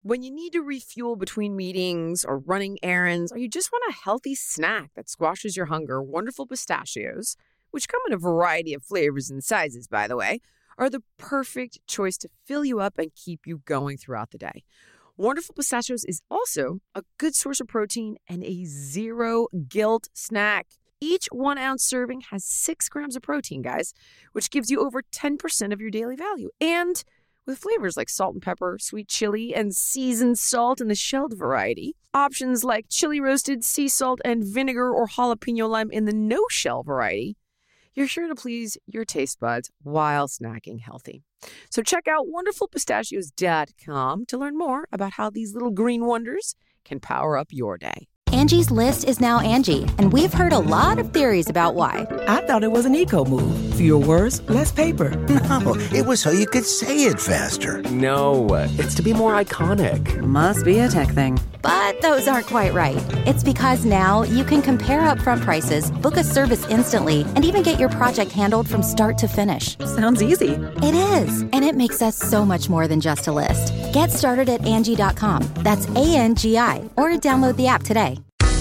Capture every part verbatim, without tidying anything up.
When you need to refuel between meetings or running errands, or you just want a healthy snack that squashes your hunger, Wonderful Pistachios, which come in a variety of flavors and sizes, by the way, are the perfect choice to fill you up and keep you going throughout the day. Wonderful Pistachios is also a good source of protein and a zero-guilt snack. Each one-ounce serving has six grams of protein, guys, which gives you over ten percent of your daily value. And with flavors like salt and pepper, sweet chili, and seasoned salt in the shelled variety, options like chili roasted, sea salt, and vinegar or jalapeno lime in the no-shell variety, you're sure to please your taste buds while snacking healthy. So check out wonderful pistachios dot com to learn more about how these little green wonders can power up your day. Angie's List is now Angie, and we've heard a lot of theories about why. I thought it was an eco move. Fewer words, less paper. No, it was so you could say it faster. No, it's to be more iconic. Must be a tech thing. But those aren't quite right. It's because now you can compare upfront prices, book a service instantly, and even get your project handled from start to finish. Sounds easy. It is, and it makes us so much more than just a list. Get started at Angie dot com. That's A N G I, or download the app today.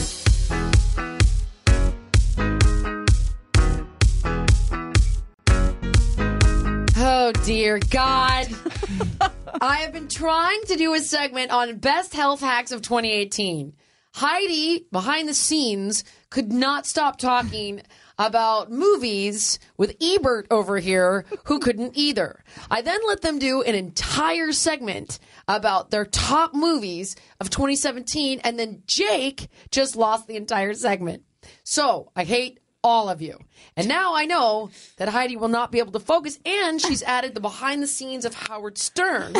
Oh, dear God. I have been trying to do a segment on best health hacks of twenty eighteen. Heidi, behind the scenes, could not stop talking about movies with Ebert over here, who couldn't either. I then let them do an entire segment about their top movies of twenty seventeen, and then Jake just lost the entire segment. So, I hate all of you. And now I know that Heidi will not be able to focus, and she's added the behind the scenes of Howard Stern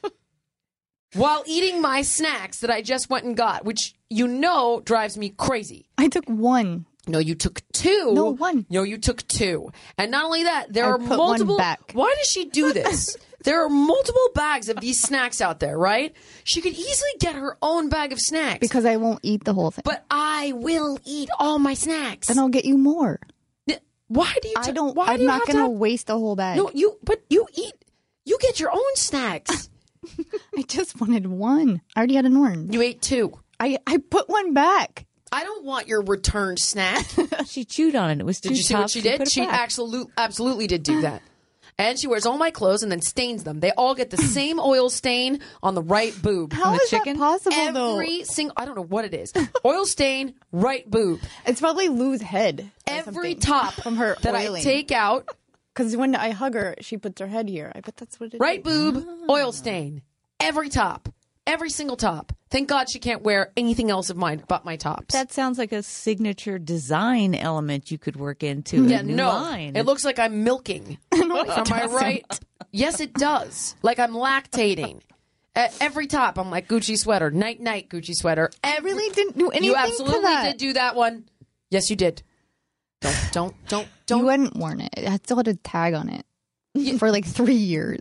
while eating my snacks that I just went and got, which you know drives me crazy. I took one. No, you took two. No, one. No, you took two. And not only that, there I are put multiple. one back. Why does she do this? There are multiple bags of these snacks out there, right? She could easily get her own bag of snacks. Because I won't eat the whole thing. But I will eat all my snacks. Then I'll get you more. Why do you? T- I don't. Why I'm do you not have going to have- waste the whole bag. No, you. But you eat. You get your own snacks. I just wanted one. I already had an orange. You ate two. I, I put one back. I don't want your returned snack. She chewed on it. It was too Did you see tough. what she did? She absolutely, absolutely did do that. And she wears all my clothes and then stains them. They all get the same oil stain on the right boob. How the is chicken? that possible, Every though? single, I don't know what it is. Oil stain, right boob. It's probably Lou's head. or Every something top from her that oiling. I take out, Because when I hug her, she puts her head here. I bet that's what it right is. boob, oil stain. Every top. Every single top. Thank God she can't wear anything else of mine but my tops. That sounds like a signature design element you could work into yeah, a new no. line. It looks like I'm milking. Am I right? Yes, it does. Like I'm lactating. At every top, I'm like Gucci sweater, night night Gucci sweater. Every, I really didn't do anything You absolutely to that. did do that one. Yes, you did. Don't, don't, don't, don't. You hadn't worn it. I still had a tag on it for like three years.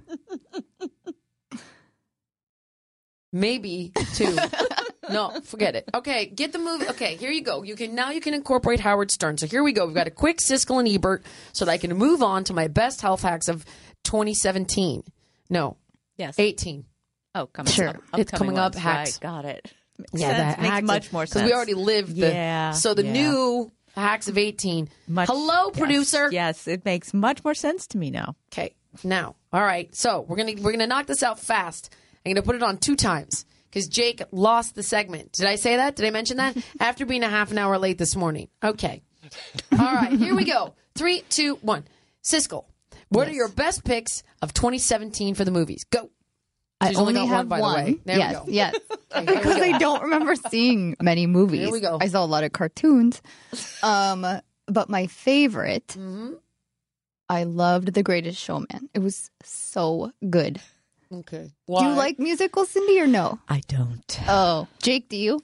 Maybe two. No, forget it. Okay, get the movie. Okay, here you go. You can now you can incorporate Howard Stern. So here we go. We've got a quick Siskel and Ebert so that I can move on to my best health hacks of twenty seventeen. No, yes, eighteen. Oh, coming Sure. up. It's coming up, ones, hacks. Right, got it. Makes Yeah, sense. the Makes hacks much of, more sense. because we already lived. The, Yeah, So the yeah. new hacks of eighteen. Much- Hello, yes, producer. Yes, it makes much more sense to me now. Okay, now, all right. So we're gonna we're gonna knock this out fast. I'm gonna put it on two times because Jake lost the segment. Did I say that? Did I mention that? After being a half an hour late this morning. Okay. All right. Here we go. Three, two, one. Siskel, what Yes. are your best picks of twenty seventeen for the movies? Go. I She's only got have by one. the way. There yes, we go. yes. Okay, here we Because go. I don't remember seeing many movies. Here we go. I saw a lot of cartoons. Um, but my favorite, Mhm. I loved The Greatest Showman. It was so good. Okay. Do you like musicals, Cindy, or no? I don't. Oh, Jake, do you?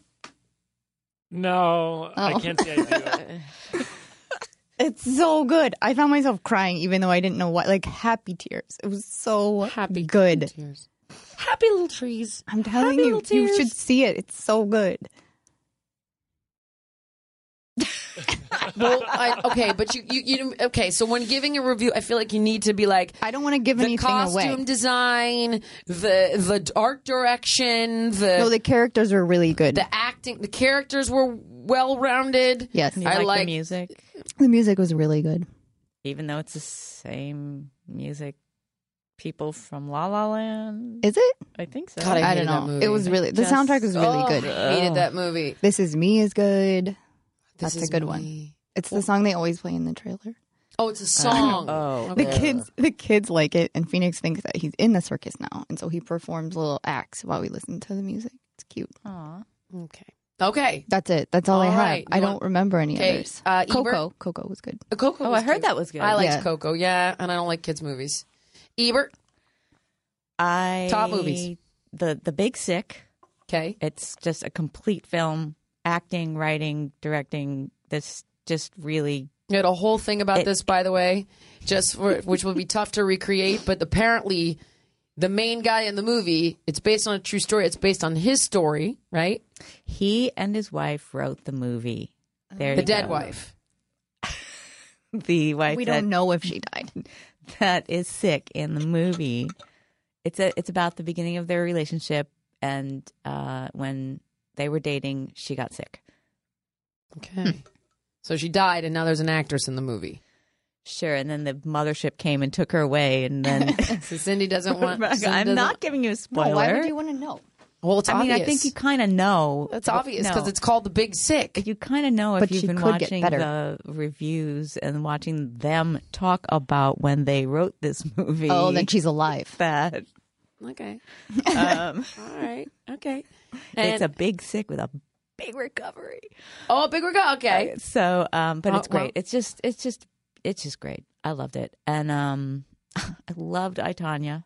No, I Oh. can't say I do it. It's so good. I found myself crying even though I didn't know what. Like happy tears. It was so Happy good. tears. Happy little trees. I'm telling Happy you, little you tears. should see it. It's so good. Well, I, okay, but you, you, you, okay. So when giving a review, I feel like you need to be like, I don't want to give the anything costume away. design, the the art direction, the No, the characters were really good. the acting, the characters were well rounded. Yes. You I like, like the music, The music was really good. even though it's the same music. People from La La Land. Is it? I think so. God, I I, hated don't that know. movie. It was really the Just- soundtrack was really Oh, good. I hated that movie. This Is Me is good. This That's a Is good Me. one. It's the song they always play in the trailer. Oh, it's a song. Oh. The Okay. kids, the kids like it, and Phoenix thinks that he's in the circus now, and so he performs little acts while we listen to the music. It's cute. Aw. Okay. Okay. That's it. That's all, All I have. right. I You don't want- remember any Okay, others. uh, Ebert? Coco, Coco was good. Uh, Coco. Oh, was I heard cute. that was good. I liked Yeah. Coco. Yeah, and I don't like kids movies. Ebert. I Top movies. The The Big Sick. Okay. It's just a complete film, acting, writing, directing. This just really. You had a whole thing about It- this, by the way, just for, which would be tough to recreate. But apparently, the main guy in the movie, it's based on a true story. It's based on his story, right? He and his wife wrote the movie. There The you dead go. wife. The wife We that, don't know if she died. that is sick in the movie. It's a. It's about the beginning of their relationship, and uh, when they were dating, she got sick. Okay. So she died, and now there's an actress in the movie. Sure, and then the mothership came and took her away, and then So Cindy doesn't want. Cindy I'm doesn't- not giving you a spoiler. No, why would you want to know? Well, it's I mean, obvious. I think you kind of know. That's obvious No. because it's called The Big Sick. You kind of know if But you've she been could get watching better. the reviews and watching them talk about when they wrote this movie. Oh, then she's alive. that Okay. um, All right. Okay. it's And- a big sick with a big recovery. Oh, big regard. Okay. So, um, but Oh, it's great. well. It's just, it's just, it's just great. I loved it, and um, I loved I, Tanya.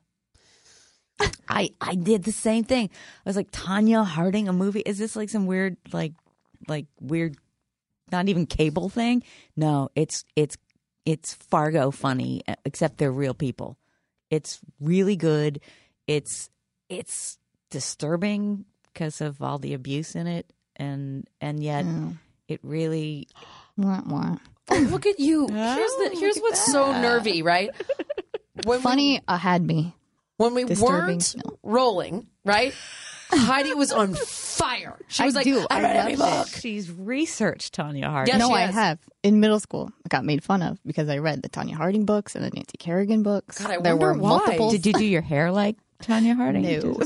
I I did the same thing. I was like, Tanya Harding, a movie? Is this like some weird, like, like weird, not even cable thing? No, it's it's it's Fargo funny, except they're real people. It's really good. It's it's disturbing because of all the abuse in it, and and yet it really. Wah, wah. Oh, look at you. Here's the. Here's what's so nervy, right? When Funny, we, uh, had me. when we disturbing, weren't no. rolling, right? Heidi was on fire. She I was like, do. I I read every loved book. She's researched Tanya Harding. Yes, No, she I has. have. In middle school, I got made fun of because I read the Tanya Harding books and the Nancy Kerrigan books. God, I there wonder were why. multiple. Did you do your hair like Tanya Harding? No.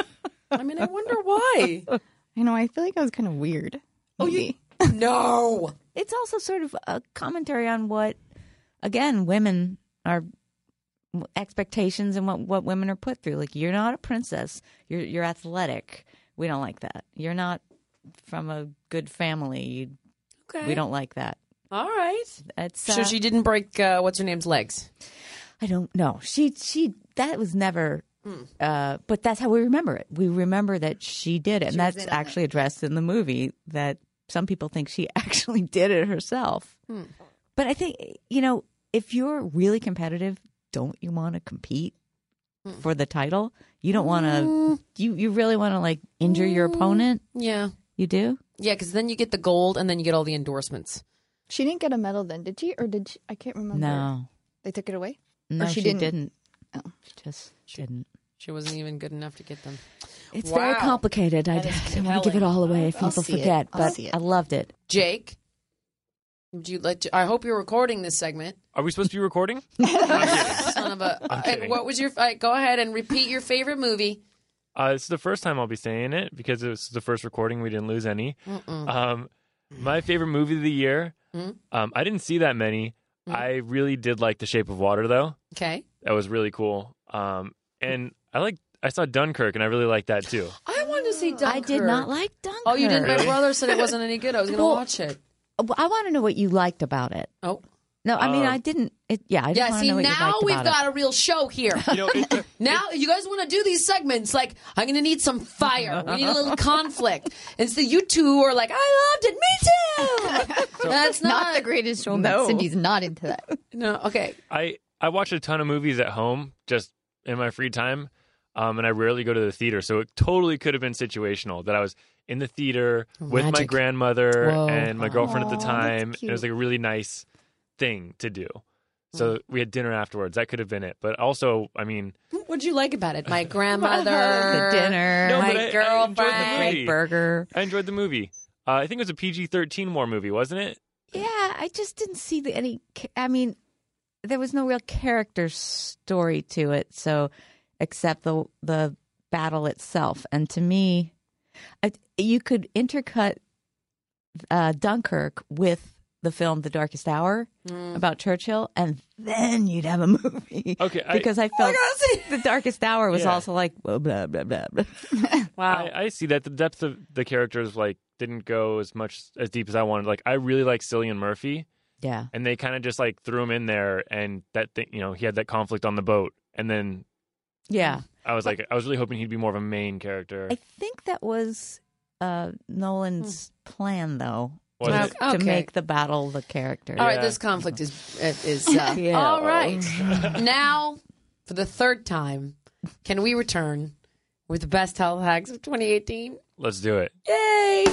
I mean, I wonder why. You know, I feel like I was kind of weird. Oh, you no. It's also sort of a commentary on what, again, women are expectations and what, what women are put through. Like, you're not a princess. You're you're athletic. We don't like that. You're not from a good family. You, Okay. we don't like that. All right. It's So uh, she didn't break uh, what's her name's legs. I don't know. She she that was never. Uh, but that's how we remember it. We remember that she did it, and that's actually addressed in the movie. That some people think she actually did it herself. Hmm. But I think, you know, if you're really competitive, don't you want to compete for the title? You don't want to. You you really want to like injure your opponent? Yeah. You do? Yeah, because then you get the gold and then you get all the endorsements. She didn't get a medal then, did she? Or did she? I can't remember. No, They took it away? no, Or she, she didn't? didn't. Oh. She just didn't. She wasn't even good enough to get them. It's Wow. very complicated. I That is don't want to give it all away if I'll people see it. forget, I'll but see it. I loved it. Jake, would you let? I hope you're recording this segment. Are we supposed to be recording? I'm kidding. Son of a. I'm Uh, kidding. what was your? Uh, go ahead and repeat your favorite movie. Uh, it's the first time I'll be saying it because it was the first recording. We didn't lose any. Um, my favorite movie of the year. Mm. Um, I didn't see that many. I really did like The Shape of Water, though. Okay. That was really cool. Um, and I like I saw Dunkirk, and I really liked that too. I wanted to see Dunkirk. I did not like Dunkirk. Oh, you didn't? My Really? brother said it wasn't any good. I was going to Well, watch it. Well, I want to know what you liked about it. Oh. No, I mean, Um, I didn't. It, yeah, I just Yeah, want to see, know what you now liked we've about got a real show here. You know, it, Now, you guys want to do these segments. Like, I'm going to need some fire. We need a little conflict. And so you two are like, I loved it. Me too. That's not, Not the greatest showman. No. Cindy's not into that. No, okay. I I watch a ton of movies at home just in my free time. Um, and I rarely go to the theater, so it totally could have been situational that I was in the theater with my Magic. grandmother Whoa. and my girlfriend at the Aw, that's time. And it cute. was like a really nice thing to do. So we had dinner afterwards. That could have been it. But also, I mean, What'd you like about it? My grandmother, The dinner, No, my but I- I enjoyed the girlfriend. movie. great burger. I enjoyed the movie. Uh, I think it was a P G thirteen war movie, wasn't it? Yeah, I just didn't see the, any. ca- I mean, there was no real character story to it, so except the the battle itself. And to me, I, you could intercut uh, Dunkirk with the film The Darkest Hour about Churchill, and then you'd have a movie. Okay, I- because I felt The Darkest Hour was Yeah. also like blah blah blah blah. blah. Wow. I, I see that the depth of the characters like didn't go as much as deep as I wanted. Like I really like Cillian Murphy, Yeah. and they kind of just like threw him in there, and that thing, you know, he had that conflict on the boat, and then Yeah. I was like, I was really hoping he'd be more of a main character. I think that was uh, Nolan's plan, though. Was to, it? to Okay. make the battle the character. All right, Yeah. this conflict is is uh, Yeah. all right. Now, for the third time, can we return with the best health hacks of twenty eighteen? Let's do it. Yay!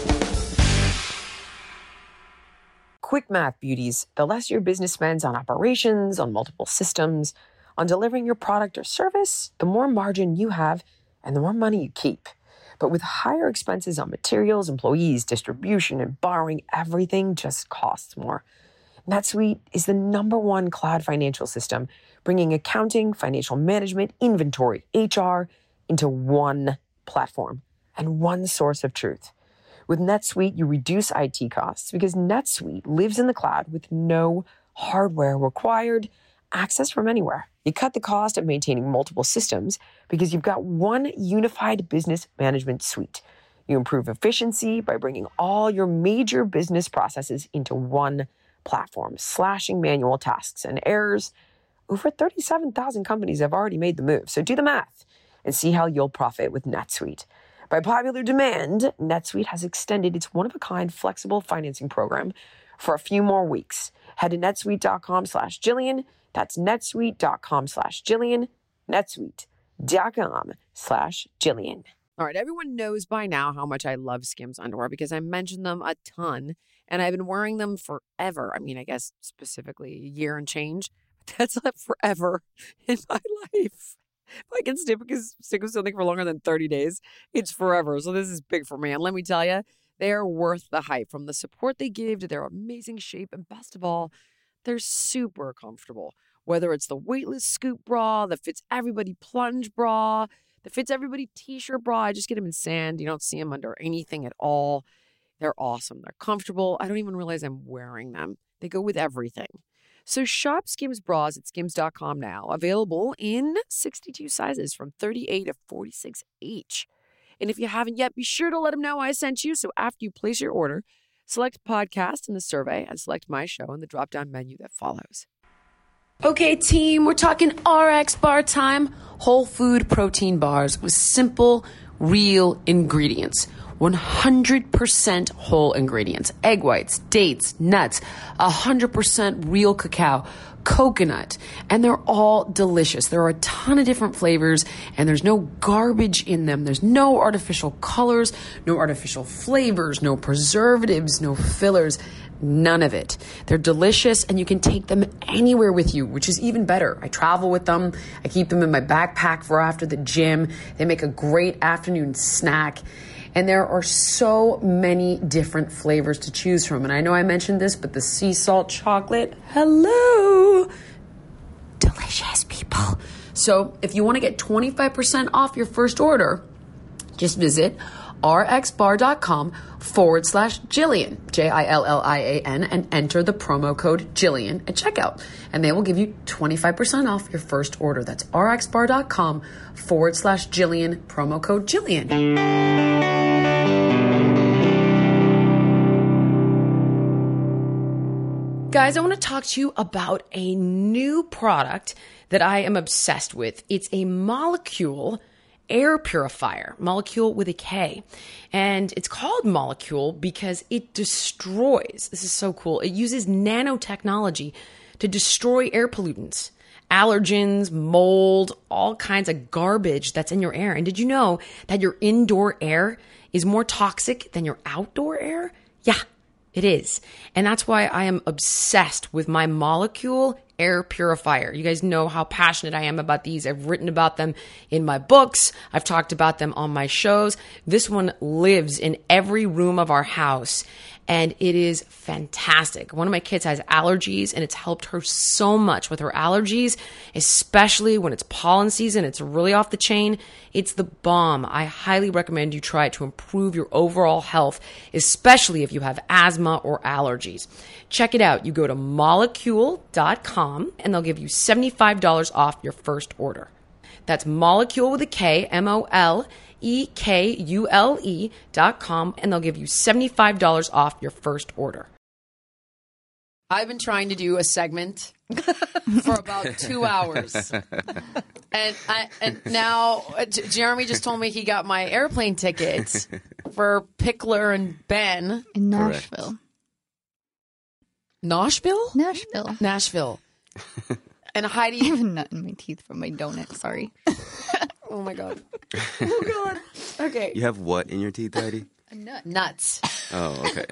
Quick math, beauties. The less your business spends on operations, on multiple systems, on delivering your product or service, the more margin you have and the more money you keep. But with higher expenses on materials, employees, distribution, and borrowing, everything just costs more. NetSuite is the number one cloud financial system, bringing accounting, financial management, inventory, H R into one platform and one source of truth. With NetSuite, you reduce I T costs because NetSuite lives in the cloud with no hardware required, access from anywhere. You cut the cost of maintaining multiple systems because you've got one unified business management suite. You improve efficiency by bringing all your major business processes into one platform, slashing manual tasks and errors. Over thirty-seven thousand companies have already made the move, so do the math and see how you'll profit with NetSuite. By popular demand, NetSuite has extended its one-of-a-kind flexible financing program for a few more weeks. Head to netsuite.com slash Jillian. That's netsuite.com slash Jillian. netsuite.com slash Jillian. All right, everyone knows by now how much I love Skims underwear because I mentioned them a ton, and I've been wearing them forever. I mean, I guess specifically a year and change. That's not forever in my life. If I can stick stick with something for longer than thirty days, it's forever. So this is big for me. And let me tell you, they are worth the hype. From the support they give to their amazing shape, and best of all, they're super comfortable. Whether it's the weightless scoop bra, the fits everybody plunge bra, the fits everybody t-shirt bra. I just get them in sand. You don't see them under anything at all. They're awesome. They're comfortable. I don't even realize I'm wearing them. They go with everything. So shop Skims bras at skims dot com now. Available in sixty-two sizes from thirty-eight to forty-six each. And if you haven't yet, be sure to let them know I sent you. So after you place your order, select podcast in the survey and select my show in the drop-down menu that follows. Okay, team, we're talking R X bar time. Whole food protein bars with simple, real ingredients. one hundred percent whole ingredients. Egg whites, dates, nuts, one hundred percent real cacao, coconut, and they're all delicious. There are a ton of different flavors, and there's no garbage in them. There's no artificial colors, no artificial flavors, no preservatives, no fillers. None of it. They're delicious, and you can take them anywhere with you, which is even better. I travel with them. I keep them in my backpack for after the gym. They make a great afternoon snack. And there are so many different flavors to choose from. And I know I mentioned this, but the sea salt chocolate, hello, delicious, people. So if you want to get twenty-five percent off your first order, just visit rxbar.com forward slash Jillian, J I L L I A N, and enter the promo code Jillian at checkout. And they will give you twenty-five percent off your first order. That's rxbar.com forward slash Jillian, promo code Jillian. Guys, I want to talk to you about a new product that I am obsessed with. It's a Molekule air purifier, Molekule with a K. And it's called Molekule because it destroys. This is so cool. It uses nanotechnology to destroy air pollutants allergens, mold, all kinds of garbage that's in your air. And did you know that your indoor air is more toxic than your outdoor air? Yeah, it is. And that's why I am obsessed with my Molecule air purifier. You guys know how passionate I am about these. I've written about them in my books. I've talked about them on my shows. This one lives in every room of our house, and it is fantastic. One of my kids has allergies, and it's helped her so much with her allergies, especially when it's pollen season. It's really off the chain. It's the bomb. I highly recommend you try it to improve your overall health, especially if you have asthma or allergies. Check it out. You go to molecule dot com and they'll give you seventy-five dollars off your first order. That's Molecule with a K, M O L E K U L E dot com, and they'll give you seventy-five dollars off your first order. I've been trying to do a segment for about two hours. And I, and now uh, J- Jeremy just told me he got my airplane tickets for Pickler and Ben. In Nashville. Nashville? Nashville. Nashville. And I Heidi. have a nut in my teeth from my donut. Sorry. Oh my God. Oh God. Okay. You have what in your teeth, Heidi? A nut. Nuts Oh, okay.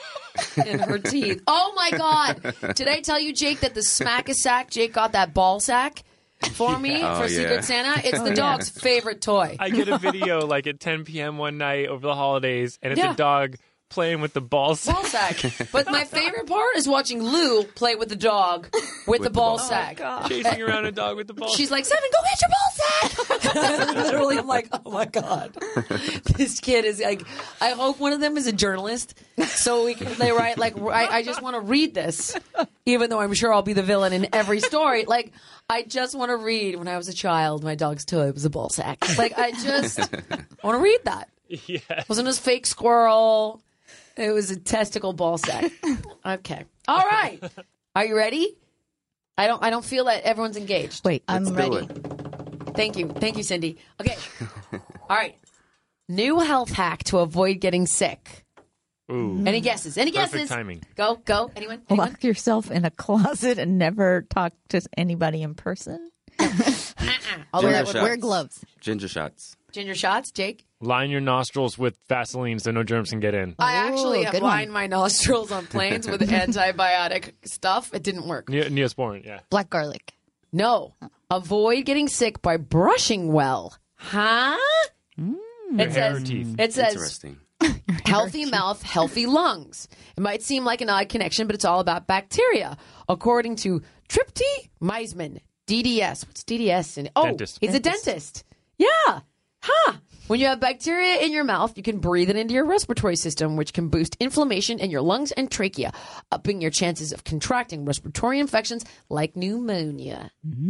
in her teeth. Oh my God. Did I tell you, Jake, that the smack-a-sack, Jake got that ball sack for me Yeah. for Oh, Secret yeah. Santa? It's Oh, the yeah. dog's favorite toy. I get a video like at ten p.m. one night over the holidays, and it's Yeah. a dog playing with the ball sack. Ball sack. But my favorite part is watching Lou play with the dog with, the the ball ball sack. Chasing around a dog with the ball She's like, Seven, go get your ball sack. Literally, I'm like, oh my God. This kid is like, I hope one of them is a journalist so we can, they write, like, I, I just want to read this, even though I'm sure I'll be the villain in every story. Like, I just want to read, when I was a child, my dog's toy was a ball sack. Like, I just want to read that. Yeah. It wasn't a fake squirrel. It was a testicle ball sack. Okay. All right. Are you ready? I don't I don't feel that everyone's engaged. Wait, I'm Let's do ready. it. Thank you. Thank you, Cindy. Okay. All right. New health hack to avoid getting sick. Ooh. Any guesses? Any Perfect guesses? timing. Go, go. Anyone? Anyone? lock yourself in a closet and never talk to anybody in person. Although that Ginger would shots. Wear gloves. Ginger shots. Ginger shots, Jake? Line your nostrils with Vaseline so no germs can get in. I actually Ooh, have good one. lined my nostrils on planes with antibiotic stuff. It didn't work. Ne- Neosporin, yeah. Black garlic. No. Avoid getting sick by brushing well. Huh? Your It hair or says, teeth. it says Interesting. healthy mouth, healthy lungs. It might seem like an odd connection, but it's all about bacteria. According to Tripty Meisman, D D S. What's D D S? And oh, Dentist. he's a dentist. Yeah. Huh. When you have bacteria in your mouth, you can breathe it into your respiratory system, which can boost inflammation in your lungs and trachea, upping your chances of contracting respiratory infections like pneumonia.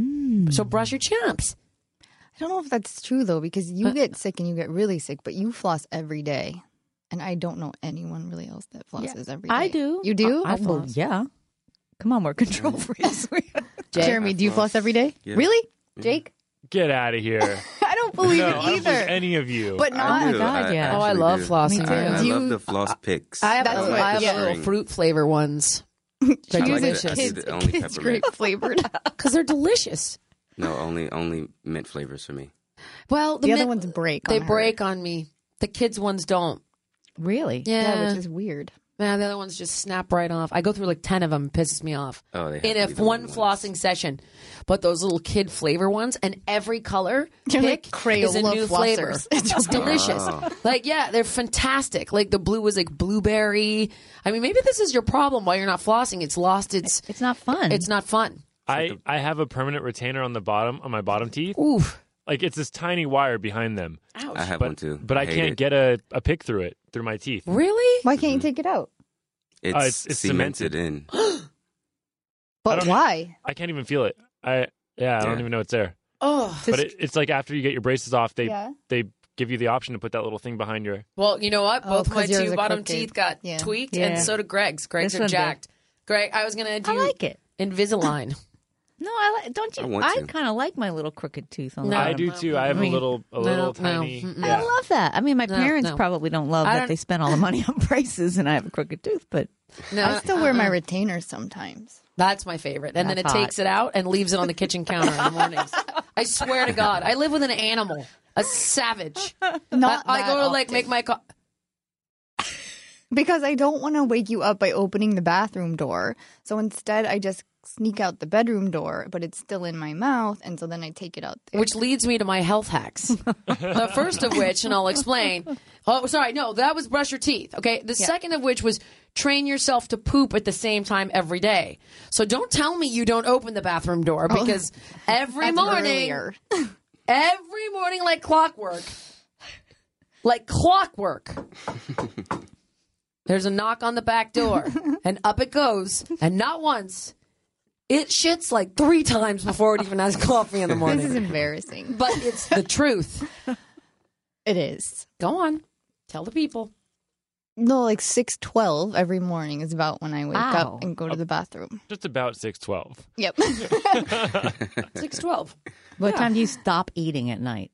So brush your chops. I don't know if that's true, though, because you get sick and you get really sick, but you floss every day. And I don't know anyone really else that flosses every day. I do. You do? I, I floss. Yeah. Come on, we're control freaks. Jeremy, do you floss every day? Yeah. Really? Jake? Get out of here. I don't believe No, it I don't either. believe any of you. But not. I do. God, I yeah. Oh, I actually love do. flossing. Me too. I, I Do love you- the floss picks. I have, That's a, what- I have yeah. little fruit flavor ones. I They're like delicious. it. I do Kids, the only kids peppermint. grape flavored. Because they're delicious. No, only only mint flavors for me. Well, the, The other mint- ones break. they on her. break on me. The kids ones don't. Really? Yeah, Yeah, which is weird. Man, the other ones just snap right off. I go through like ten of them. It pisses me off. Oh, they have In to a be the one ones. flossing session. But those little kid flavor ones, and every color They're pick like Crayola is a new flavor. flossers. It's just delicious. Oh. Like, yeah, they're fantastic. Like the blue was like blueberry. I mean, maybe this is your problem while you're not flossing. It's lost its. It's not fun. It's not fun. I, I have a permanent retainer on the bottom, on my bottom teeth. Oof. Like, it's this tiny wire behind them. Ouch. I have But, one too. but I hate can't it. get a, a pick through it, through my teeth. Really? Why can't you take it out? It's, Uh, it's- it's cemented, cemented. in. But don't- why? I can't even feel it. I Yeah, I don't Yeah. even know it's there. Oh. But it, it's like after you get your braces off, they Yeah. they give you the option to put that little thing behind your... Well, you know what? Oh, Both my 'cause yours two are bottom crooked. teeth got Yeah. tweaked, Yeah. and so did Greg's. Greg's This are one did. jacked. Greg, I was gonna do I like it. Invisalign. No, I like. Don't you? I I, want to. kind of like my little crooked tooth on the No. I bottom. do too. I have I mean- a little a No, little no, tiny... mm-mm. I Yeah. love that. I mean, my No, parents no. probably don't love I that don't- they spent all the money on braces and I have a crooked tooth, but No, I still wear my uh-uh. retainers sometimes. That's my favorite. And then it That's hot. takes it out and leaves it on the kitchen counter in the mornings. I swear to God, I live with an animal, a savage. Not I, I go that to like often. make my co- Because I don't want to wake you up by opening the bathroom door. So instead, I just sneak out the bedroom door, but it's still in my mouth. And so then I take it out there. which leads me to my health hacks. The first of which, and I'll explain. Oh, sorry, no, that was brush your teeth. Okay, the Yeah. second of which was train yourself to poop at the same time every day. So don't tell me you don't open the bathroom door because every That's morning, earlier. every morning, like clockwork, like clockwork. There's a knock on the back door, and up it goes, and not once. It shits like three times before it even has coffee in the morning. This is embarrassing. But it's the truth. It is. Go on. Tell the people. No, like six twelve every morning is about when I wake Wow. up and go to the bathroom. Just about six twelve. Yep. six twelve. What Yeah. time do you stop eating at night?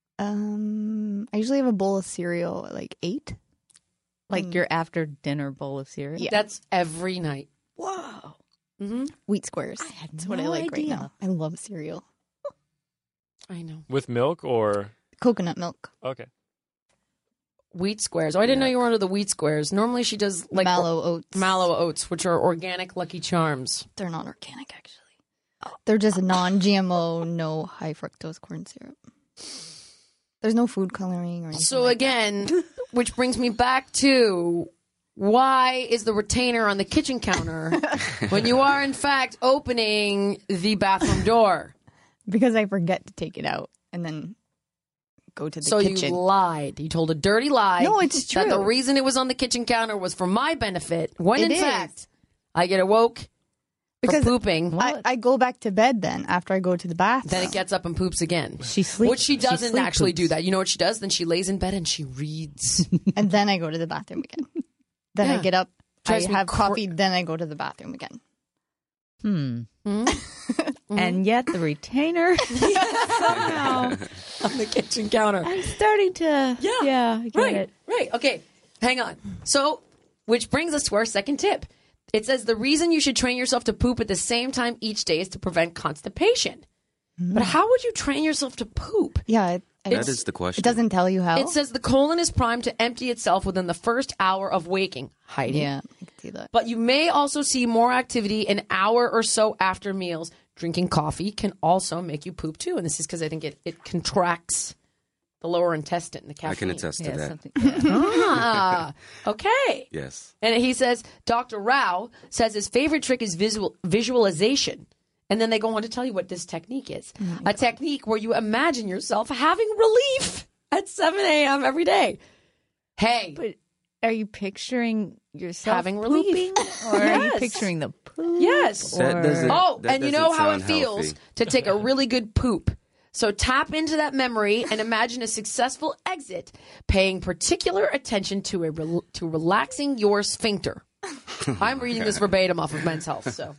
um, I usually have a bowl of cereal at like eight. Like Mm. your after dinner bowl of cereal? Yeah. That's every night. Whoa. Mm-hmm. Wheat squares. I had That's what I no like right idea. now. I love cereal. I know. With milk or Coconut milk. okay. Wheat squares. Oh, I didn't know you were into the wheat squares. Normally she does like Mallow oats. mallow oats, which are organic Lucky Charms. They're not organic, actually. They're just non-G M O, no high fructose corn syrup. There's no food coloring or anything. So like again, which brings me back to why is the retainer on the kitchen counter when you are in fact opening the bathroom door? that. Because I forget to take it out and then go to the So kitchen. you lied. You told a dirty lie. No, it's That the true. reason it was on the kitchen counter was for my benefit. When It in is. fact, I get awoke Because for pooping. I, I go back to bed then after I go to the bathroom. Then it gets up and poops again. She sleeps. Which she doesn't sleep actually poops. do that. You know what she does? Then she lays in bed and she reads. and then I go to the bathroom again. Then Yeah. I get up, Drives I me have cra- coffee, then I go to the bathroom again. Hmm. Hmm? And yet the retainer somehow On the kitchen counter. I'm starting to Yeah. yeah I get Right. it. Right. Okay. Hang on. So, which brings us to our second tip. It says the reason you should train yourself to poop at the same time each day is to prevent constipation. But how would you train yourself to poop? Yeah, it, That it's- is the question. It doesn't tell you how. It says the colon is primed to empty itself within the first hour of waking. Heidi. yeah, I can see that. But you may also see more activity an hour or so after meals. Drinking coffee can also make you poop too. And this is because I think it, it contracts the lower intestine, the caffeine. I can attest to Yeah, that. something. Ah, okay. Yes. And he says, Doctor Rao says his favorite trick is visual visualization. And then they go on to tell you what this technique is. A technique where you imagine yourself having relief at seven a.m. every day. Hey, But are you picturing yourself Having relief. pooping, or are you Yes. picturing the poop? yes. That doesn't- Oh, that and you doesn't know how it sound feels healthy. to take a really good poop. So tap into that memory and imagine a successful exit, paying particular attention to a rel- to relaxing your sphincter. I'm reading this verbatim off of Men's Health. So,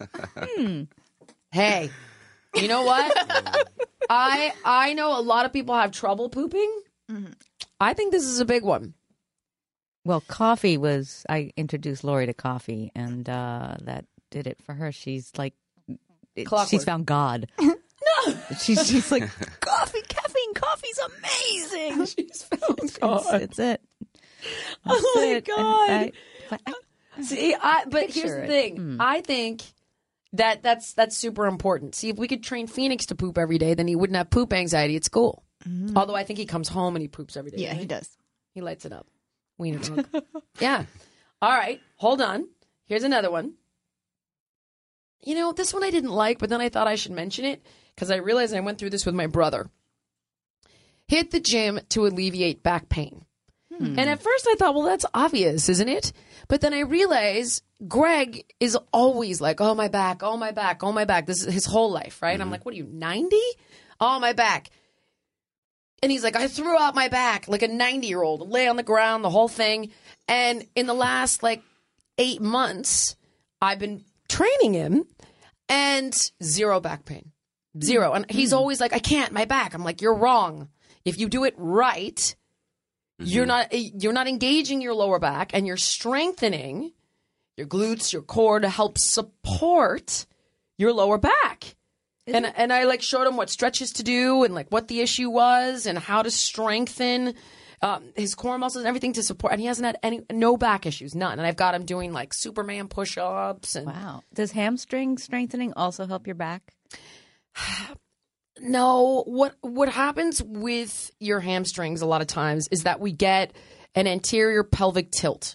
hey, you know what? I I know a lot of people have trouble pooping. I think this is a big one. Well, coffee was. I introduced Lori to coffee, and uh, that did it for her. She's like, it, Clockwork. she's found God. no, she's she's like coffee, caffeine, coffee's amazing. She's found It's, God. it's it. Oh That's my it. And God. I- but I- See, I, but Picture here's the it. thing. Hmm. I think that that's that's super important. See, if we could train Phoenix to poop every day, then he wouldn't have poop anxiety at school. Although I think he comes home and he poops every day. Yeah, doesn't he does. He lights it up. Wiener dog. Yeah. All right. Hold on. Here's another one. You know, this one I didn't like, but then I thought I should mention it because I realized I went through this with my brother. Hit the gym to alleviate back pain. And at first I thought, well, that's obvious, isn't it? But then I realized Greg is always like, oh, my back, oh, my back, oh, my back. This is his whole life, right? I'm like, what are you, ninety? Oh, my back. And he's like, I threw out my back like a ninety-year-old, lay on the ground, the whole thing. And in the last, like, eight months, I've been training him and zero back pain. Zero. And he's always like, I can't, my back. I'm like, you're wrong. If you do it right, you're not you're not engaging your lower back and you're strengthening your glutes, your core to help support your lower back. And and I like showed him what stretches to do and like what the issue was and how to strengthen um, his core muscles and everything to support. And he hasn't had any no back issues, none. And I've got him doing like Superman push-ups. And wow. Does hamstring strengthening also help your back? No. What what happens with your hamstrings a lot of times is that we get an anterior pelvic tilt.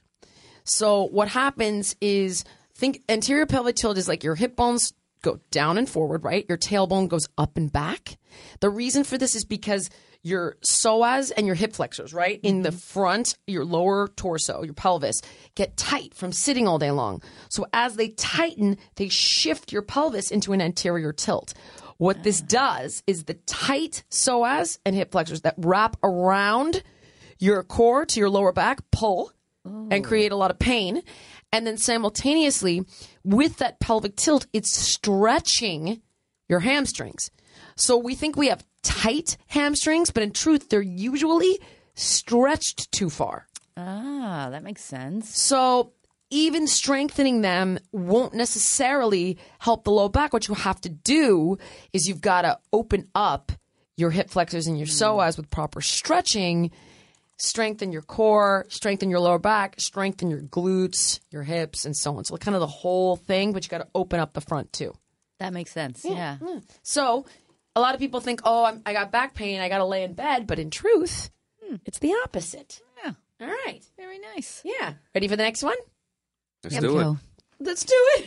So what happens is think anterior pelvic tilt is like your hip bones go down and forward, right? Your tailbone goes up and back. The reason for this is because your psoas and your hip flexors, right? In the front, your lower torso, your pelvis, get tight from sitting all day long. So as they tighten, they shift your pelvis into an anterior tilt. What this does is the tight psoas and hip flexors that wrap around your core to your lower back pull and create a lot of pain. And then simultaneously, with that pelvic tilt, it's stretching your hamstrings. So we think we have tight hamstrings, but in truth, they're usually stretched too far. Ah, that makes sense. So even strengthening them won't necessarily help the low back. What you have to do is you've got to open up your hip flexors and your psoas with proper stretching. Strengthen your core, strengthen your lower back, strengthen your glutes, your hips, and so on. So kind of the whole thing, but you got to open up the front too. That makes sense. Yeah. yeah. So a lot of people think, oh, I'm, I got back pain, I got to lay in bed. But in truth, hmm. it's the opposite. Yeah. All right. Very nice. Yeah. Ready for the next one? Let's yep. do it. Let's do it.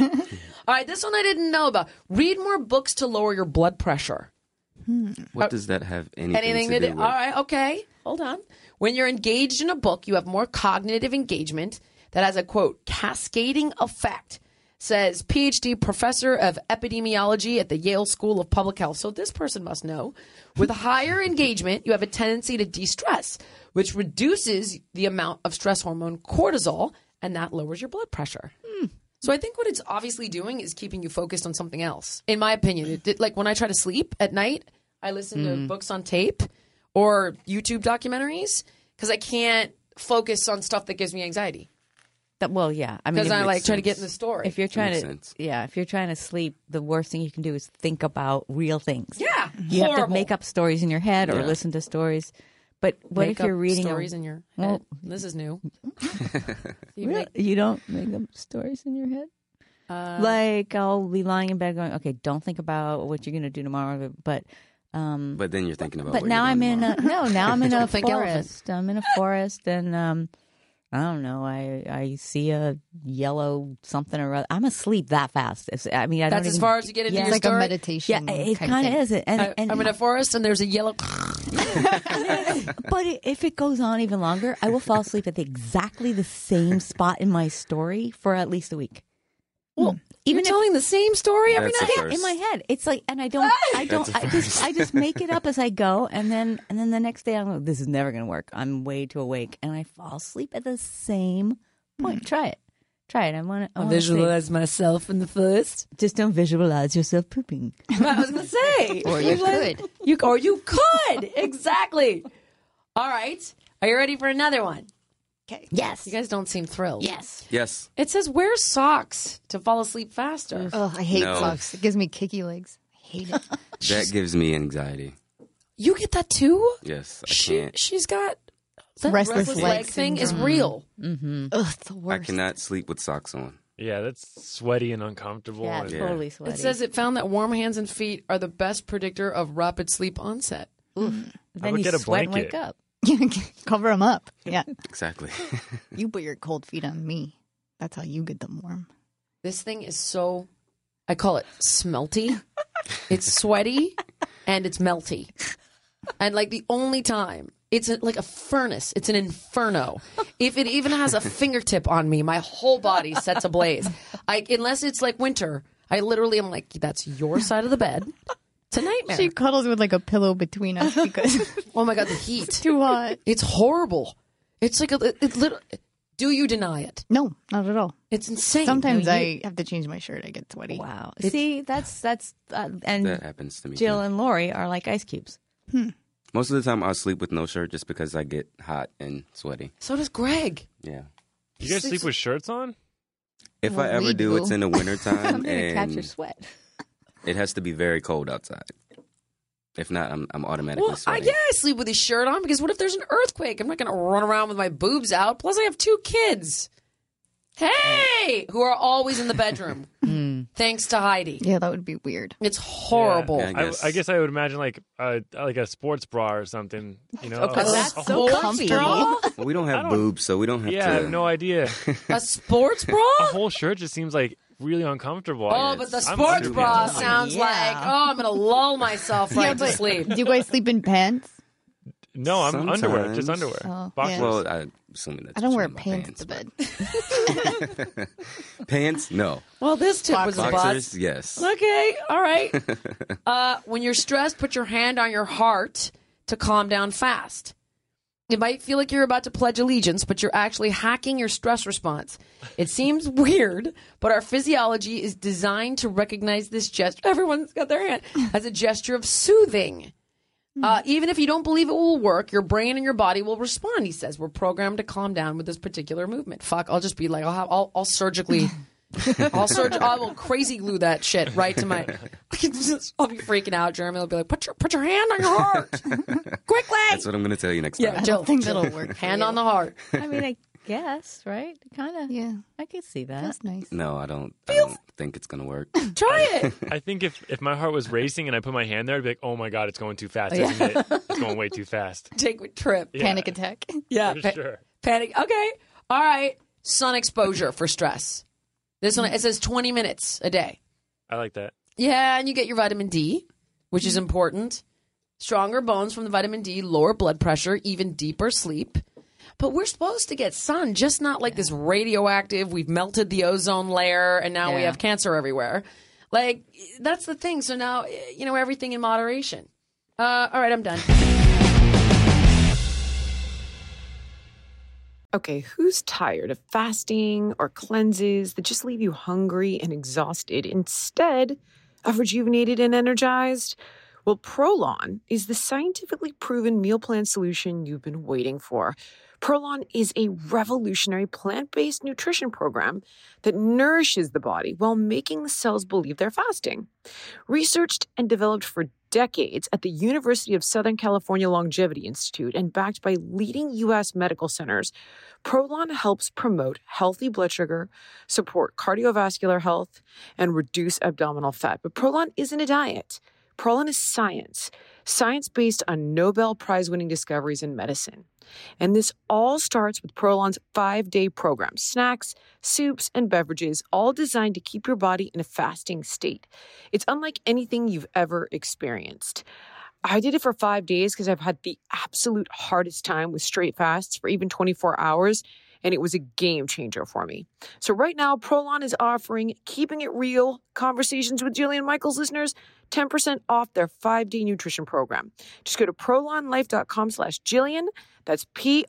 All right. This one I didn't know about. Read more books to lower your blood pressure. Hmm. What uh, does that have anything, anything to do do? with? All right. Okay. Hold on. When you're engaged in a book, you have more cognitive engagement that has a, quote, cascading effect, says P H D professor of epidemiology at the Yale School of Public Health. So this person must know. With higher engagement, you have a tendency to de-stress, which reduces the amount of stress hormone cortisol, and that lowers your blood pressure. Hmm. So I think what it's obviously doing is keeping you focused on something else. In my opinion, it did, like when I try to sleep at night, I listen mm. to books on tape or YouTube documentaries because I can't focus on stuff that gives me anxiety. That, well, yeah. I mean, because I like sense. try to get in the story. If you're trying to, sense. yeah, if you're trying to sleep, the worst thing you can do is think about real things. Yeah, you horrible. have to make up stories in your head or yeah. listen to stories. But what make if you're reading stories a, in your head? Well, this is new. you, really? make, you don't make up stories in your head. Uh, like I'll be lying in bed going, okay, don't think about what you're going to do tomorrow, but. Um, but then you're thinking about. But what now you're I'm doing in tomorrow. a, no. Now I'm in a think forest. I'm in a forest, and um, I don't know. I I see a yellow something or other. I'm asleep that fast. It's, I mean, I that's don't as even, far as you get into yeah, your it's like story? a meditation. Yeah, it kind of is. It, and, I, and I'm in a forest and there's a yellow. But if it goes on even longer, I will fall asleep at the, exactly the same spot in my story for at least a week. Well, even You're telling the same story every That's night the first. in my head, it's like, and I don't, I don't, That's a I just, first. I just make it up as I go, and then, and then the next day, I'm like, this is never going to work. I'm way too awake, and I fall asleep at the same point. Try it, try it. I want to visualize myself in the forest. Just don't visualize yourself pooping. I was going to say, Or you could. you or you could exactly. All right, are you ready for another one? Okay. Yes. You guys don't seem thrilled. Yes. Yes. It says wear socks to fall asleep faster. Oh, I hate No. socks. It gives me kicky legs. I hate it. That gives me anxiety. You get that too? Yes, I She can't. she's got that Restless restless, leg leg thing is syndrome. real. Mm-hmm. Ugh, it's the I worst. cannot sleep with socks on. Yeah, that's sweaty and uncomfortable. Yeah, and Yeah. totally sweaty. It says it found that warm hands and feet are the best predictor of rapid sleep onset. Then I would you get a sweat and blanket. wake up. Cover them up. Yeah. Exactly. You put your cold feet on me. That's how you get them warm. This thing is so, I call it smelty. It's sweaty and it's melty. And like the only time, it's a, like a furnace. It's an inferno. If it even has a fingertip on me, my whole body sets ablaze. I, unless it's like winter, I literally am like, that's your side of the bed. It's a nightmare. She cuddles with like a pillow between us because Oh my God, the heat. it's too hot. It's horrible. It's like, a, it, it literally, do you deny it? No, not at all. It's insane. Sometimes No, you- I have to change my shirt. I get sweaty. Wow. See, that's that's uh, and That happens to me. Jill too. and Lori are like ice cubes. Most of the time, I'll sleep with no shirt just because I get hot and sweaty. So does Greg. Yeah. You guys sleep with shirts on? If Well, I ever we do, do. it's in the wintertime, I'm gonna and catch your sweat. it has to be very cold outside. If not, I'm I'm automatically Well, I, sweating. yeah, I sleep with a shirt on because what if there's an earthquake? I'm not going to run around with my boobs out. Plus, I have two kids. Hey, who are always in the bedroom. Thanks to Heidi. Yeah, that would be weird. It's horrible. Yeah, I I, guess. I guess I would imagine like uh, like a sports bra or something. You know, Okay, a- that's a so whole- comfy. Well, we don't have I don't- boobs, so we don't have Yeah, to. I have no idea. A sports bra? A whole shirt just seems like really uncomfortable. Oh, I- but the I'm sports under- bra Yeah. sounds Yeah. like, oh, I'm going to lull myself right yeah, to but sleep. do you guys sleep in pants? No, I'm underwear, just Sometimes. underwear. Oh, Boxers. yeah. Well, I'm assuming that's I don't what wear you mean by pants to bed. Pants? No. Well, this tip was a Boxers? bust. Yes. Okay, all right. Uh, when you're stressed, put your hand on your heart to calm down fast. It might feel like you're about to pledge allegiance, but you're actually hacking your stress response. It seems weird, but our physiology is designed to recognize this gesture. Everyone's got their hand as a gesture of soothing. Uh, even if you don't believe it will work, your brain and your body will respond. He says we're programmed to calm down with this particular movement. Fuck, I'll just be like, I'll have, I'll, I'll surgically, I'll surg, I will crazy glue that shit right to my. I can just, I'll be freaking out. Jeremy will be like, put your, put your hand on your heart, quickly. That's what I'm going to tell you next Yeah, time. I Jill, don't think Jill, that'll work. for hand you. on the heart. I mean, I guess, right? Kind of. Yeah, I could see that. that's nice. No, I don't. I don't think it's going to work. Try it. I think if, if my heart was racing and I put my hand there, I'd be like, oh my God, it's going too fast, Yeah. isn't it? It's going way too fast. Take a trip. Yeah, Panic attack. Yeah, for pa- sure. panic. Okay, all right. Sun exposure for stress. This one it says twenty minutes a day. I like that. Yeah, and you get your vitamin D, which is important. Stronger bones from the vitamin D, lower blood pressure, even deeper sleep. But we're supposed to get sun, just not like this radioactive, we've melted the ozone layer and now we Yeah. have cancer everywhere. Like, that's the thing. So now, you know, everything in moderation. Uh, all right, I'm done. Okay, who's tired of fasting or cleanses that just leave you hungry and exhausted instead of rejuvenated and energized? Well, Prolon is the scientifically proven meal plan solution you've been waiting for. Prolon is a revolutionary plant-based nutrition program that nourishes the body while making the cells believe they're fasting. Researched and developed for decades at the University of Southern California Longevity Institute and backed by leading U S medical centers, Prolon helps promote healthy blood sugar, support cardiovascular health, and reduce abdominal fat. But Prolon isn't a diet. Prolon is science, science based on Nobel Prize-winning discoveries in medicine. And this all starts with Prolon's five-day program, snacks, soups, and beverages, all designed to keep your body in a fasting state. It's unlike anything you've ever experienced. I did it for five days because I've had the absolute hardest time with straight fasts for even twenty-four hours, and it was a game changer for me. So right now, Prolon is offering Keeping It Real Conversations with Jillian Michaels listeners ten percent off their five-day nutrition program. Just go to prolonlife.com slash Jillian. That's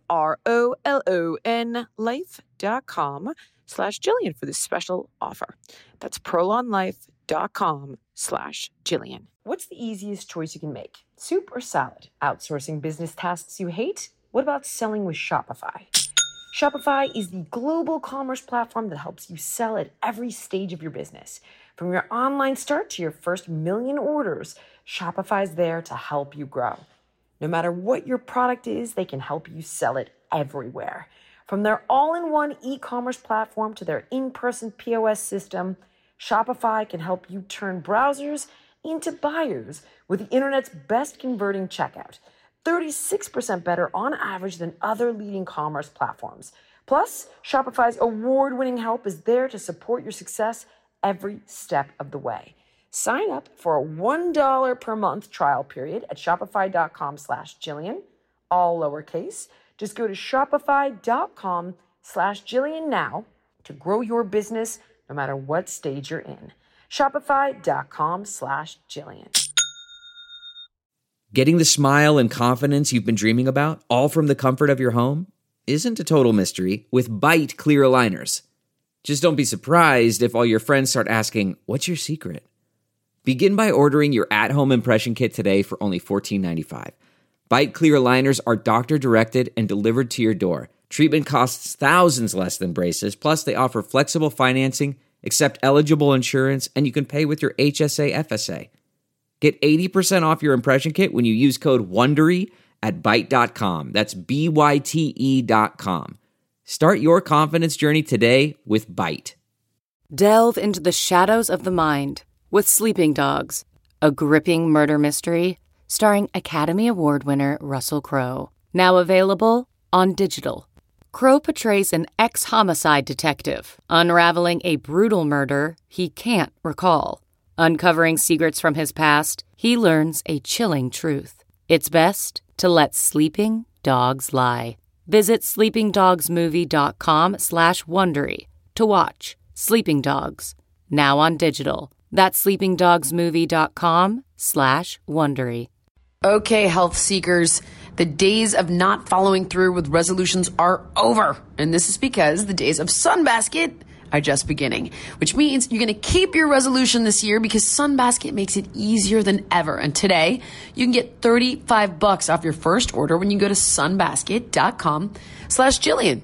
P-R-O-L-O-N life.com slash Jillian for this special offer. That's prolonlife.com slash Jillian. What's the easiest choice you can make? Soup or salad? Outsourcing business tasks you hate? What about selling with Shopify? Shopify is the global commerce platform that helps you sell at every stage of your business. From your online start to your first million orders, Shopify's there to help you grow. No matter what your product is, they can help you sell it everywhere. From their all-in-one e-commerce platform to their in-person P O S system, Shopify can help you turn browsers into buyers with the internet's best converting checkout. thirty-six percent better on average than other leading commerce platforms. Plus, Shopify's award-winning help is there to support your success every step of the way. Sign up for a one dollar per month trial period at shopify.com slash Jillian, all lowercase. Just go to shopify.com slash Jillian now to grow your business no matter what stage you're in. Shopify.com slash Jillian. Getting the smile and confidence you've been dreaming about, all from the comfort of your home, isn't a total mystery with Byte clear aligners. Just don't be surprised if all your friends start asking, "What's your secret?" Begin by ordering your at-home impression kit today for only fourteen ninety-five. Byte clear aligners are doctor-directed and delivered to your door. Treatment costs thousands less than braces, plus they offer flexible financing, accept eligible insurance, and you can pay with your H S A F S A. Get eighty percent off your impression kit when you use code WONDERY at Byte dot com. That's B Y T E dot com. Start your confidence journey today with Byte. Delve into the shadows of the mind with Sleeping Dogs, a gripping murder mystery starring Academy Award winner Russell Crowe. Now available on digital. Crowe portrays an ex-homicide detective unraveling a brutal murder he can't recall. Uncovering secrets from his past, he learns a chilling truth. It's best to let sleeping dogs lie. Visit sleepingdogsmovie.com slash Wondery to watch Sleeping Dogs, now on digital. That's sleepingdogsmovie.com slash Wondery. Okay, health seekers, the days of not following through with resolutions are over. And this is because the days of Sunbasket are just beginning, which means you're going to keep your resolution this year because Sunbasket makes it easier than ever. And today, you can get thirty-five bucks off your first order when you go to sunbasket.com slash Jillian.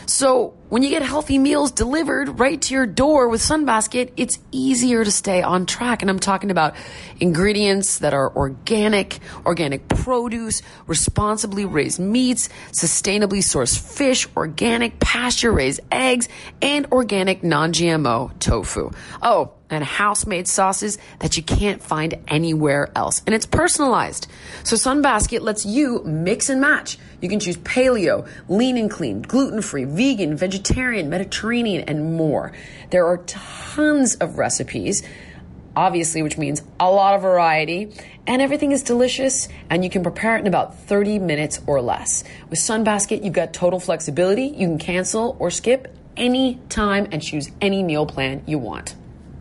So when you get healthy meals delivered right to your door with Sunbasket, it's easier to stay on track. And I'm talking about ingredients that are organic, organic produce, responsibly raised meats, sustainably sourced fish, organic pasture-raised eggs, and organic non-G M O tofu. Oh, and house-made sauces that you can't find anywhere else. And it's personalized. So Sunbasket lets you mix and match. You can choose paleo, lean and clean, gluten-free, vegan, vegetarian, Mediterranean, and more. There are tons of recipes, obviously, which means a lot of variety, and everything is delicious, and you can prepare it in about thirty minutes or less. With Sunbasket, you've got total flexibility. You can cancel or skip any time and choose any meal plan you want.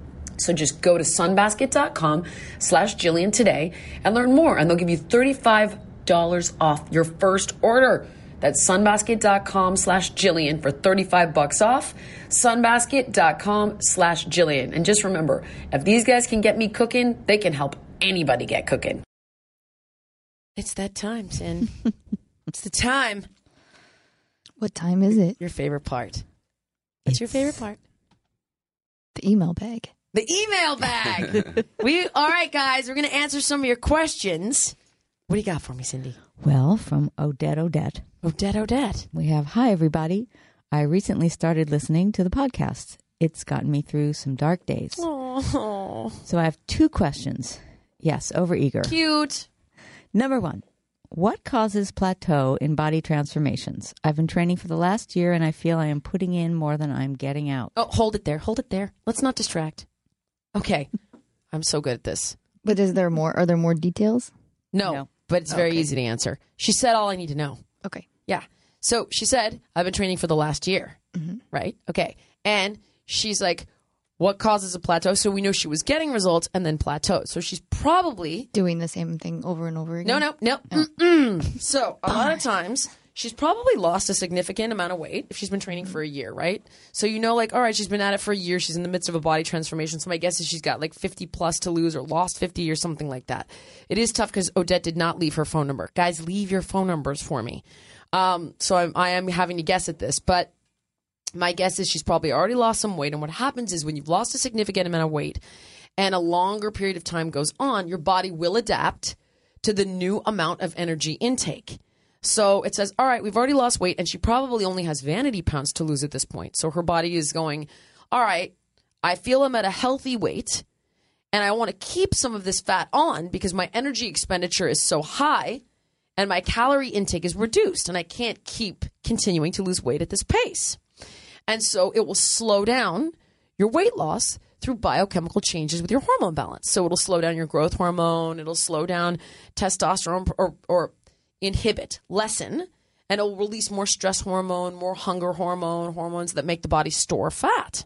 So just go to sunbasket.com slash Jillian today and learn more, and they'll give you thirty-five dollars off your first order. That's sunbasket.com slash Jillian for thirty-five bucks off. Sunbasket.com slash Jillian. And just remember, if these guys can get me cooking, they can help anybody get cooking. It's that time, Sin. It's the time. What time is it? Your favorite part. What's It's your favorite part? The email bag. The email bag. we all right, guys. We're going to answer some of your questions. What do you got for me, Cindy? Well, from Odette Odette. Odette Odette. We have, hi, everybody. I recently started listening to the podcast. It's gotten me through some dark days. Oh, So I have two questions. Yes, overeager. cute. Number one, what causes plateau in body transformations? I've been training for the last year, and I feel I am putting in more than I'm getting out. Oh, hold it there. Hold it there. Let's not distract. Okay. I'm so good at this. But is there more? Are there more details? No, No. but it's very Okay. easy to answer. She said all I need to know. Okay. Yeah. So she said, I've been training for the last year. Mhm. Right? Okay. And she's like, what causes a plateau? So we know she was getting results and then plateaued. So she's probably Doing the same thing over and over No, again? no, no. Mm-mm. So a lot of times she's probably lost a significant amount of weight if she's been training for a year, right? So you know, like, all right, she's been at it for a year. She's in the midst of a body transformation. So my guess is she's got like fifty plus to lose or lost fifty or something like that. It is tough because Odette did not leave her phone number. Guys, leave your phone numbers for me. Um, so I'm, I am having to guess at this, but my guess is she's probably already lost some weight. And what happens is when you've lost a significant amount of weight and a longer period of time goes on, your body will adapt to the new amount of energy intake. So it says, all right, we've already lost weight, and she probably only has vanity pounds to lose at this point. So her body is going, all right, I feel I'm at a healthy weight, and I want to keep some of this fat on because my energy expenditure is so high and my calorie intake is reduced, and I can't keep continuing to lose weight at this pace. And so it will slow down your weight loss through biochemical changes with your hormone balance. So it'll slow down your growth hormone. It'll slow down testosterone or, or inhibit, lessen, and it'll release more stress hormone, more hunger hormone, hormones that make the body store fat.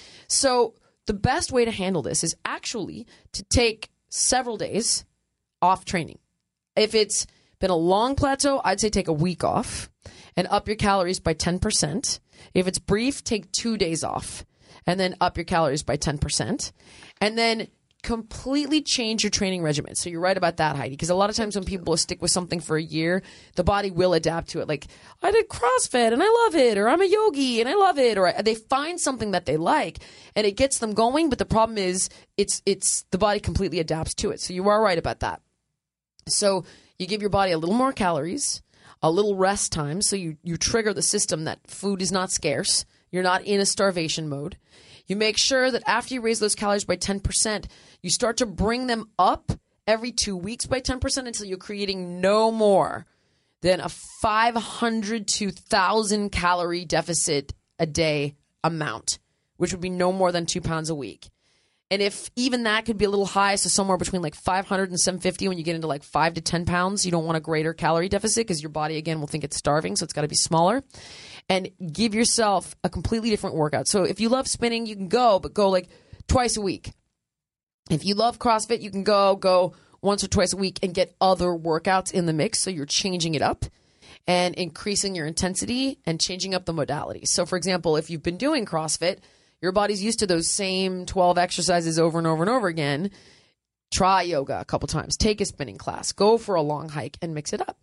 So the best way to handle this is actually to take several days off training. If it's been a long plateau, I'd say take a week off and up your calories by ten percent. If it's brief, take two days off and then up your calories by ten percent. And then completely change your training regimen. So you're right about that, Heidi, because a lot of times when people stick with something for a year, the body will adapt to it. Like, I did CrossFit and I love it, or I'm a yogi and I love it, or they find something that they like and it gets them going. But the problem is it's it's the body completely adapts to it. So you are right about that. So you give your body a little more calories, a little rest time. So you, you trigger the system that food is not scarce. You're not in a starvation mode. You make sure that after you raise those calories by ten percent, you start to bring them up every two weeks by ten percent until you're creating no more than a five hundred to one thousand calorie deficit a day amount, which would be no more than two pounds a week. And if even that could be a little high, so somewhere between like five hundred and seven fifty, when you get into like five to ten pounds, you don't want a greater calorie deficit because your body, again, will think it's starving. So it's got to be smaller. And give yourself a completely different workout. So if you love spinning, you can go, but go like twice a week. If you love CrossFit, you can go, go once or twice a week and get other workouts in the mix. So you're changing it up and increasing your intensity and changing up the modalities. So for example, if you've been doing CrossFit, your body's used to those same twelve exercises over and over and over again. Try yoga a couple times. Take a spinning class. Go for a long hike and mix it up.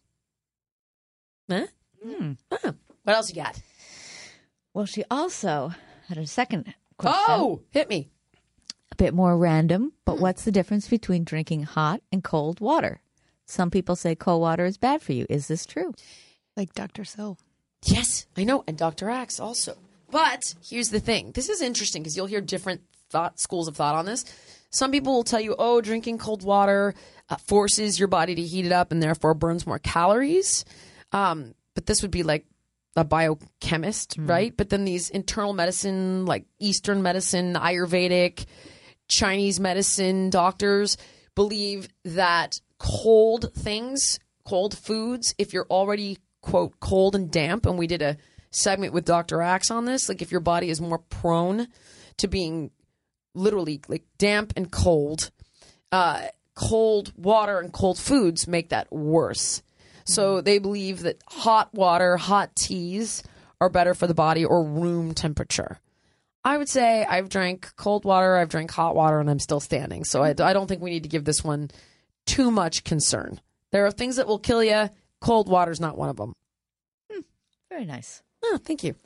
Huh? Hmm. Huh. What else you got? Well, she also had a second question. Oh, hit me. A bit more random, but what's the difference between drinking hot and cold water? Some people say cold water is bad for you. Is this true? Like Doctor So. Yes, I know. And Doctor Axe also. But here's the thing. This is interesting because you'll hear different thought schools of thought on this. Some people will tell you, oh, drinking cold water uh, forces your body to heat it up and therefore burns more calories. Um, but this would be like a biochemist, mm. right? But then these internal medicine, like Eastern medicine, Ayurvedic, Chinese medicine doctors believe that cold things, cold foods, if you're already, quote, cold and damp, and we did a segment with Doctor Axe on this, like if your body is more prone to being literally like damp and cold, uh, cold water and cold foods make that worse. So they believe that hot water, hot teas are better for the body, or room temperature. I would say I've drank cold water, I've drank hot water, and I'm still standing. So I, I don't think we need to give this one too much concern. There are things that will kill you. Cold water's not one of them. Hmm, very nice. Oh, thank you.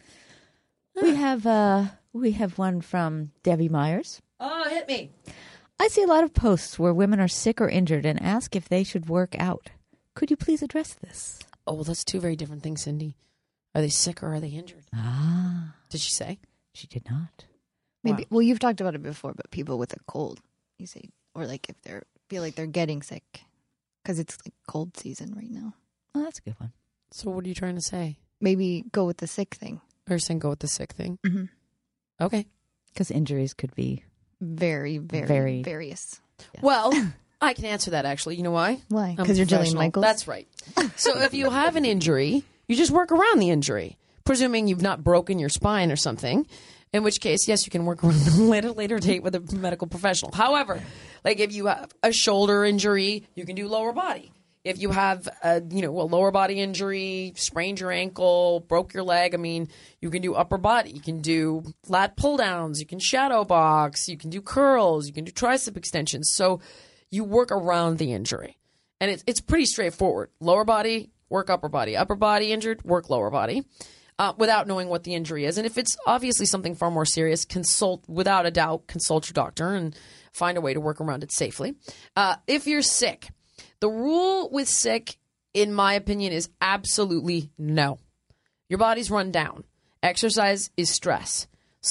We have uh, we have one from Debbie Myers. Oh, hit me. I see a lot of posts where women are sick or injured and ask if they should work out. Could you please address this? Oh, well, that's two very different things, Cindy. Are they sick or are they injured? Ah. Did she say? She did not. Maybe. Wow. Well, you've talked about it before, but people with a cold, you say, or like if they feel like they're getting sick because it's like cold season right now. Oh, that's a good one. So what are you trying to say? Maybe go with the sick thing. Or saying go with the sick thing? Mm-hmm. Okay. Because injuries could be very, very, very various. Yes. Well, I can answer that actually. You know why? Why? Because you're Jillian Michaels? That's right. So if you have an injury, you just work around the injury, presuming you've not broken your spine or something. In which case, yes, you can work around a later, later date with a medical professional. However, like if you have a shoulder injury, you can do lower body. If you have a, you know, a lower body injury, sprained your ankle, broke your leg, I mean, you can do upper body. You can do lat pull downs. You can shadow box. You can do curls. You can do tricep extensions. So you work around the injury. And it's, it's pretty straightforward. Lower body, work upper body. Upper body injured, work lower body. Uh, without knowing what the injury is. And if it's obviously something far more serious, consult, without a doubt, consult your doctor and find a way to work around it safely. Uh, if you're sick, the rule with sick, in my opinion, is absolutely no. Your body's run down. Exercise is stress.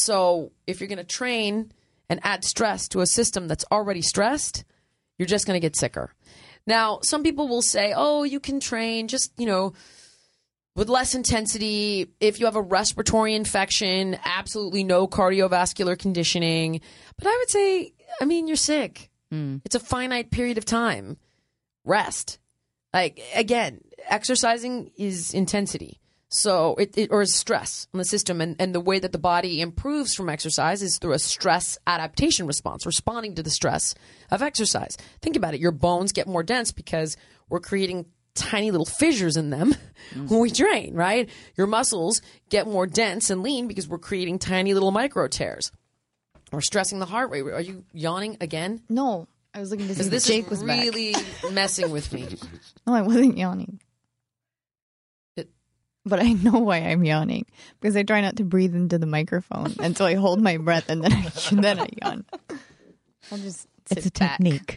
So if you're going to train and add stress to a system that's already stressed, you're just going to get sicker. Now, some people will say, oh, you can train just, you know, with less intensity. If you have a respiratory infection, absolutely no cardiovascular conditioning. But I would say, I mean, you're sick. Mm. It's a finite period of time. Rest. Like, again, exercising is intensity. So it, it or is stress on the system. And, and the way that the body improves from exercise is through a stress adaptation response, responding to the stress of exercise. Think about it. Your bones get more dense because we're creating tiny little fissures in them mm. when we train, right? Your muscles get more dense and lean because we're creating tiny little micro tears. Or stressing the heart rate. Are you yawning again? No, I was looking to see if this Jake is was really back. messing with me. No, I wasn't yawning. It, but I know why I'm yawning because I try not to breathe into the microphone, and so I hold my breath and then I then I yawn. I'll just sit It's a back. technique.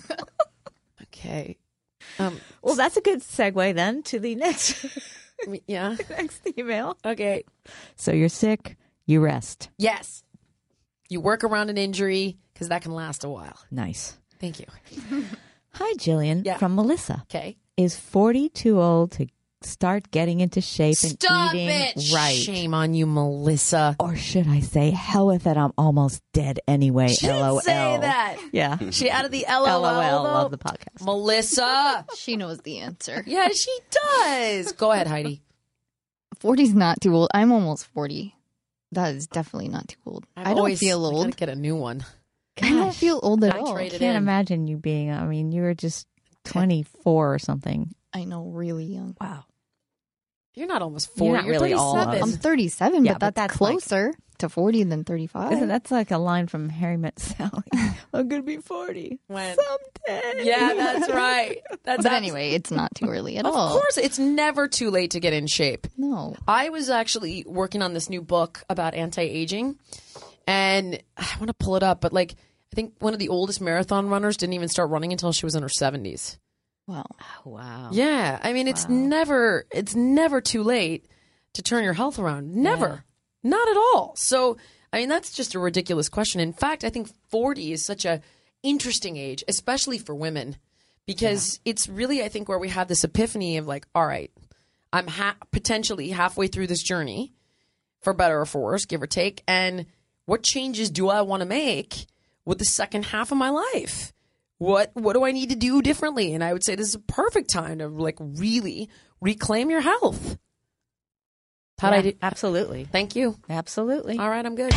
okay. Um, well, that's a good segue then to the next. yeah. next email. Okay. So you're sick. You rest. Yes. You work around an injury because that can last a while. Nice. Thank you. Hi, Jillian. Yeah. From Melissa. Okay. Is forty too old to start getting into shape Stop and eating it. right? Shame on you, Melissa. Or should I say, hell with it, I'm almost dead anyway. She didn't LOL. say that. Yeah. She added the LOL. LOL. though. Love the podcast. Melissa. She knows the answer. Yeah, she does. Go ahead, Heidi. forty's not too old. I'm almost forty. That is definitely not too old. I've I don't always- feel I old. gotta get a new one. I don't feel old at I all. trade I it can't in. imagine you being, I mean, you were just twenty-four or something. I know, really young. Wow. You're not almost forty. You're not really all of thirty-seven. us. I'm thirty-seven, Yeah, but but that's, that's like- closer to forty than thirty-five. Isn't that's like a line from Harry Met Sally? I'm gonna be forty When- someday. Yeah, that's right. That's But abs- anyway, it's not too early at Of all. course, it's never too late to get in shape. No. I was actually working on this new book about anti-aging, and I want to pull it up, but like I think one of the oldest marathon runners didn't even start running until she was in her seventies. Wow. Oh, wow. Yeah, I mean it's never it's never too late to turn your health around. Never. Not at all. So, I mean that's just a ridiculous question. In fact, I think forty is such a interesting age, especially for women, because it's really I think where we have this epiphany of like, all right, I'm ha- potentially halfway through this journey, for better or for worse, give or take, and what changes do I want to make with the second half of my life? What what do I need to do differently? And I would say this is a perfect time to like really reclaim your health. How'd Yeah, I do? Absolutely. Thank you. Absolutely. All right, I'm good.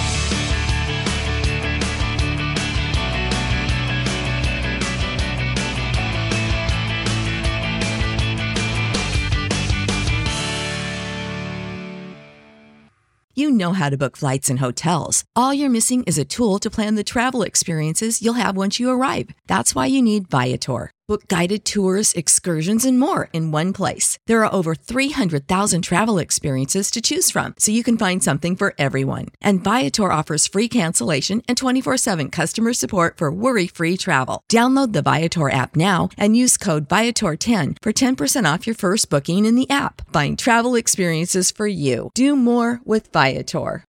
You know how to book flights and hotels. All you're missing is a tool to plan the travel experiences you'll have once you arrive. That's why you need Viator. Book guided tours, excursions, and more in one place. There are over three hundred thousand travel experiences to choose from, so you can find something for everyone. And Viator offers free cancellation and twenty-four seven customer support for worry-free travel. Download the Viator app now and use code Viator ten for ten percent off your first booking in the app. Find travel experiences for you. Do more with Viator.